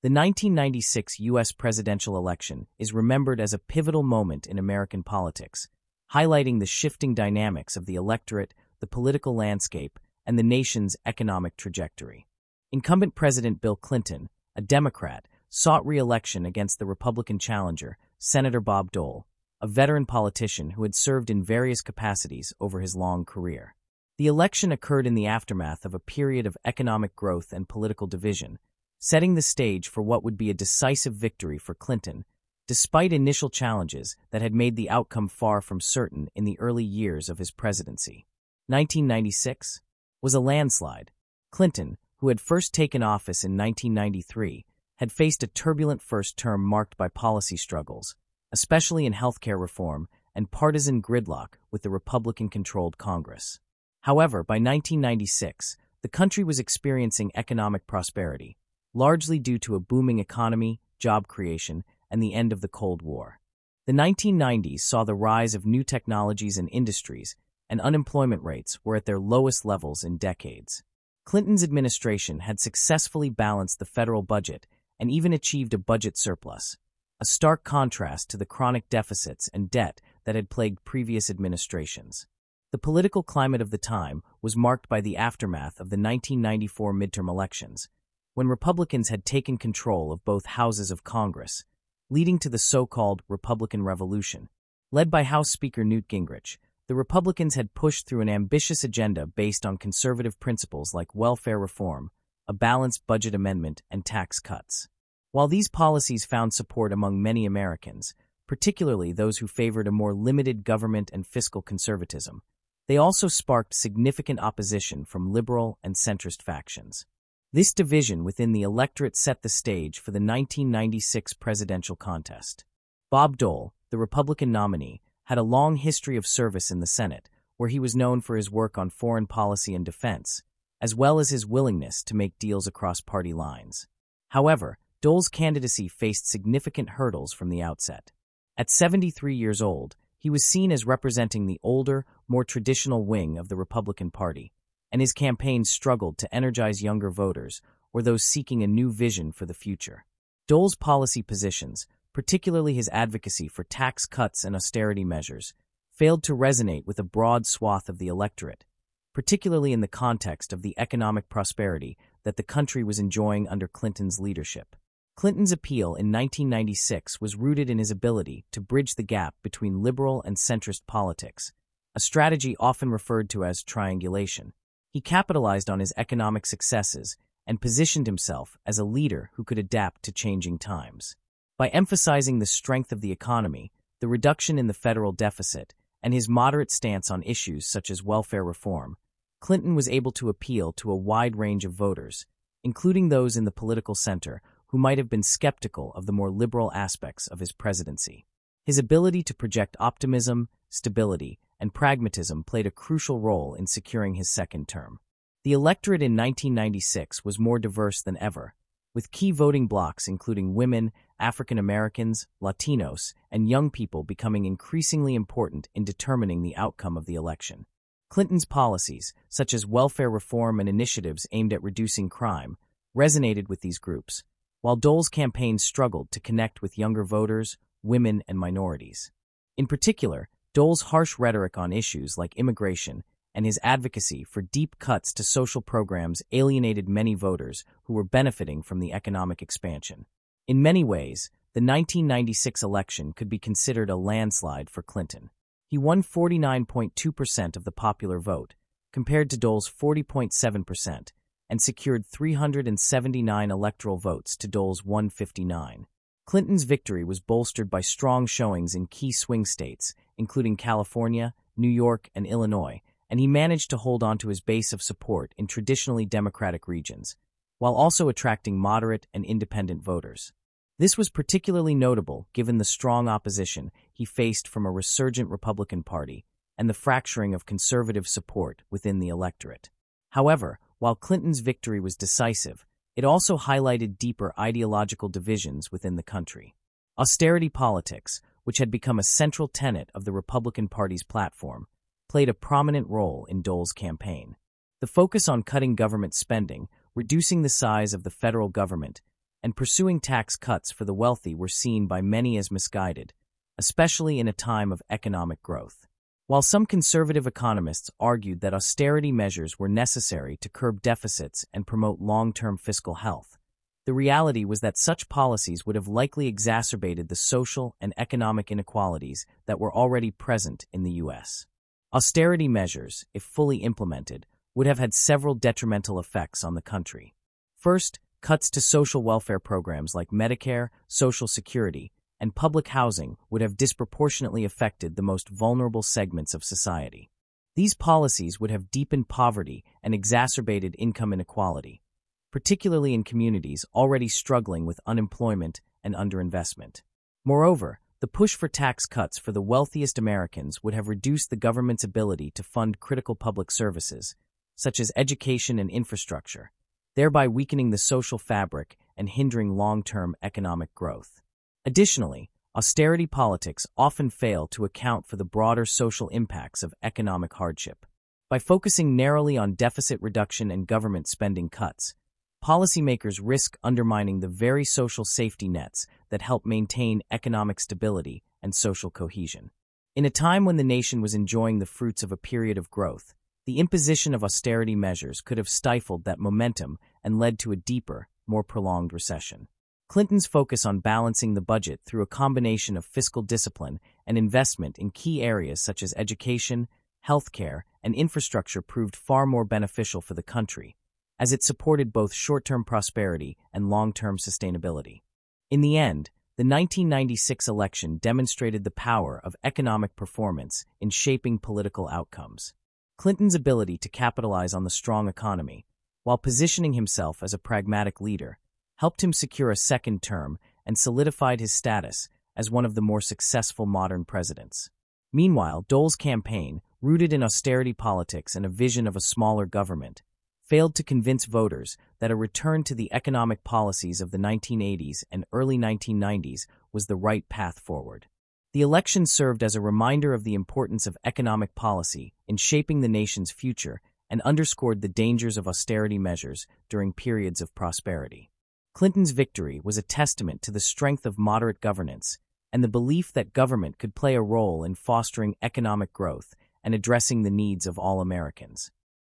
The 1996 U.S. presidential election is remembered as a pivotal moment in American politics, highlighting the shifting dynamics of the electorate, the political landscape, and the nation's economic trajectory. Incumbent President Bill Clinton, a Democrat, sought re-election against the Republican challenger, Senator Bob Dole, a veteran politician who had served in various capacities over his long career. The election occurred in the aftermath of a period of economic growth and political division, setting the stage for what would be a decisive victory for Clinton, despite initial challenges that had made the outcome far from certain in the early years of his presidency. 1996 was a landslide. Clinton, who had first taken office in 1993, had faced a turbulent first term marked by policy struggles, especially in healthcare reform and partisan gridlock with the Republican-controlled Congress. However, by 1996, the country was experiencing economic prosperity, largely due to a booming economy, job creation, and the end of the Cold War. The 1990s saw the rise of new technologies and industries, and unemployment rates were at their lowest levels in decades. Clinton's administration had successfully balanced the federal budget and even achieved a budget surplus, a stark contrast to the chronic deficits and debt that had plagued previous administrations. The political climate of the time was marked by the aftermath of the 1994 midterm elections, when Republicans had taken control of both houses of Congress, leading to the so-called Republican Revolution. Led by House Speaker Newt Gingrich, the Republicans had pushed through an ambitious agenda based on conservative principles like welfare reform, a balanced budget amendment, and tax cuts. While these policies found support among many Americans, particularly those who favored a more limited government and fiscal conservatism, they also sparked significant opposition from liberal and centrist factions. This division within the electorate set the stage for the 1996 presidential contest. Bob Dole, the Republican nominee, had a long history of service in the Senate, where he was known for his work on foreign policy and defense, as well as his willingness to make deals across party lines. However, Dole's candidacy faced significant hurdles from the outset. At 73 years old, he was seen as representing the older, more traditional wing of the Republican Party, and his campaign struggled to energize younger voters or those seeking a new vision for the future. Dole's policy positions, particularly his advocacy for tax cuts and austerity measures, failed to resonate with a broad swath of the electorate, particularly in the context of the economic prosperity that the country was enjoying under Clinton's leadership. Clinton's appeal in 1996 was rooted in his ability to bridge the gap between liberal and centrist politics, a strategy often referred to as triangulation. He capitalized on his economic successes and positioned himself as a leader who could adapt to changing times. By emphasizing the strength of the economy, the reduction in the federal deficit, and his moderate stance on issues such as welfare reform, Clinton was able to appeal to a wide range of voters, including those in the political center who might have been skeptical of the more liberal aspects of his presidency. His ability to project optimism, stability, and pragmatism played a crucial role in securing his second term. The electorate in 1996 was more diverse than ever, with key voting blocs including women, African Americans, Latinos, and young people becoming increasingly important in determining the outcome of the election. Clinton's policies, such as welfare reform and initiatives aimed at reducing crime, resonated with these groups, while Dole's campaign struggled to connect with younger voters, women, and minorities. In particular, Dole's harsh rhetoric on issues like immigration and his advocacy for deep cuts to social programs alienated many voters who were benefiting from the economic expansion. In many ways, the 1996 election could be considered a landslide for Clinton. He won 49.2% of the popular vote, compared to Dole's 40.7%, and secured 379 electoral votes to Dole's 159. Clinton's victory was bolstered by strong showings in key swing states, including California, New York, and Illinois, and he managed to hold on to his base of support in traditionally Democratic regions, while also attracting moderate and independent voters. This was particularly notable given the strong opposition he faced from a resurgent Republican Party and the fracturing of conservative support within the electorate. However, while Clinton's victory was decisive, it also highlighted deeper ideological divisions within the country. Austerity politics, which had become a central tenet of the Republican Party's platform, played a prominent role in Dole's campaign. The focus on cutting government spending, reducing the size of the federal government, and pursuing tax cuts for the wealthy were seen by many as misguided, especially in a time of economic growth. While some conservative economists argued that austerity measures were necessary to curb deficits and promote long-term fiscal health, the reality was that such policies would have likely exacerbated the social and economic inequalities that were already present in the U.S. Austerity measures, if fully implemented, would have had several detrimental effects on the country. First, cuts to social welfare programs like Medicare, Social Security, and public housing would have disproportionately affected the most vulnerable segments of society. These policies would have deepened poverty and exacerbated income inequality, particularly in communities already struggling with unemployment and underinvestment. Moreover, the push for tax cuts for the wealthiest Americans would have reduced the government's ability to fund critical public services, such as education and infrastructure, thereby weakening the social fabric and hindering long-term economic growth. Additionally, austerity politics often fail to account for the broader social impacts of economic hardship. By focusing narrowly on deficit reduction and government spending cuts, policymakers risk undermining the very social safety nets that help maintain economic stability and social cohesion. In a time when the nation was enjoying the fruits of a period of growth, the imposition of austerity measures could have stifled that momentum and led to a deeper, more prolonged recession. Clinton's focus on balancing the budget through a combination of fiscal discipline and investment in key areas such as education, healthcare, and infrastructure proved far more beneficial for the country, as it supported both short-term prosperity and long-term sustainability. In the end, the 1996 election demonstrated the power of economic performance in shaping political outcomes. Clinton's ability to capitalize on the strong economy, while positioning himself as a pragmatic leader, helped him secure a second term and solidified his status as one of the more successful modern presidents. Meanwhile, Dole's campaign, rooted in austerity politics and a vision of a smaller government, failed to convince voters that a return to the economic policies of the 1980s and early 1990s was the right path forward. The election served as a reminder of the importance of economic policy in shaping the nation's future and underscored the dangers of austerity measures during periods of prosperity. Clinton's victory was a testament to the strength of moderate governance and the belief that government could play a role in fostering economic growth and addressing the needs of all Americans.